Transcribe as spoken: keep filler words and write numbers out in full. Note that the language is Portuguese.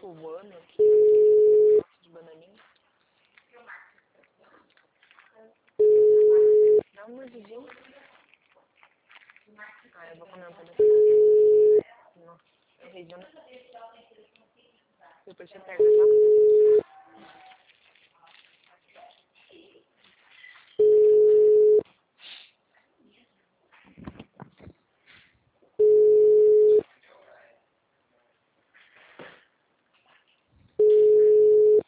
voando aqui. Gosto de bananinha. Dá uma mordidinha. Ah, eu vou comer um pedacinho. Nossa, é horrível, né? Depois você pega, tá?